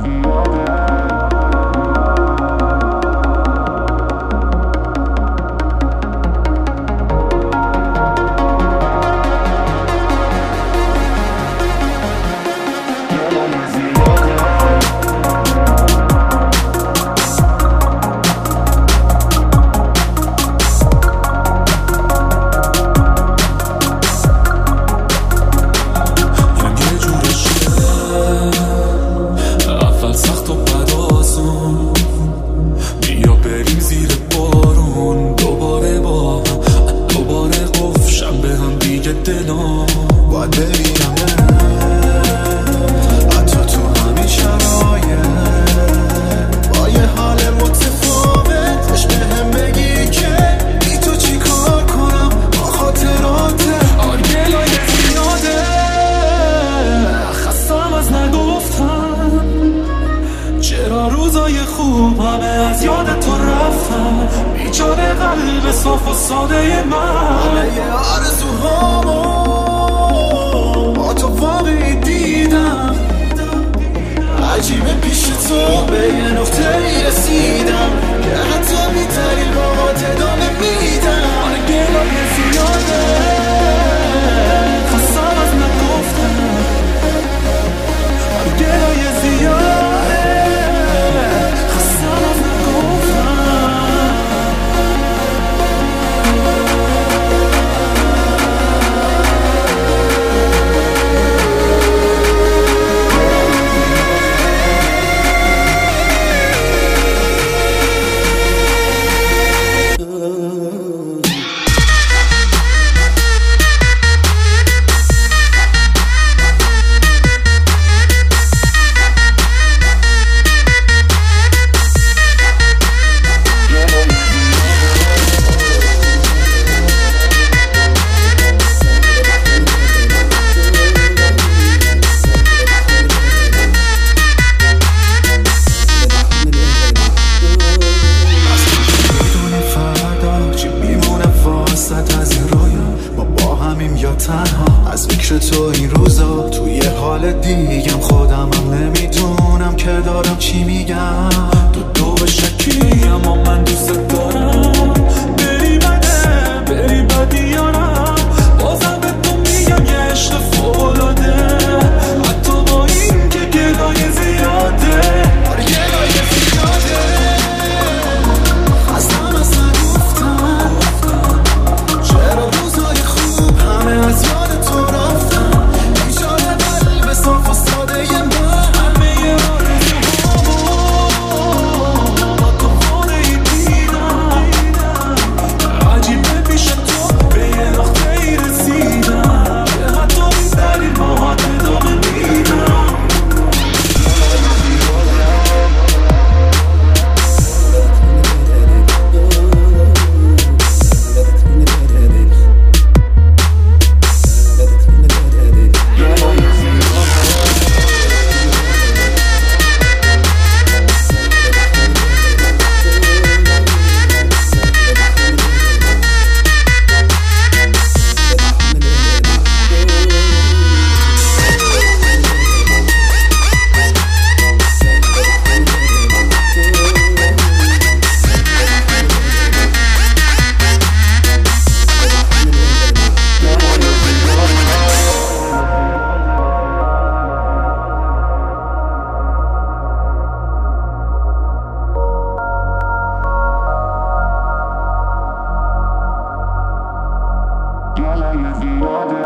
روزای خوب همه از یاد تو رفتن، بیچاره قلب صاف و ساده من. همه آرزوهامو با تو واقعی دیدم، عجیبه پیش تو به یه نقطه‌ای رسیدم که حتی بی‌دلیل باهات ادامه میدم. آره گلایه زیاده، خواستم از نگفتم. آره گلایه زیاده، تنها از فکر تو این روزا توی حال دیگم، خودم هم نمیدونم که دارم چی میگم. تو دو شکی اما من دوست دارم، بری بده بری بدی یارم، بازم به تو میگم یه عشق فوق‌العاده، حتی با این که گلایه زیاده. آره گلایه زیاده، خواستم از نگفتم چرا روزای خوب همه از یاد تو رفتن، بیچاره قلب صاف و ساده من. همه آرزوهامو با تو واقعی دیدم، عجیبه پیش تو به یه نقطه‌ای رسیدم که حتی بی‌دلیل باهات ادامه میدم. Gel,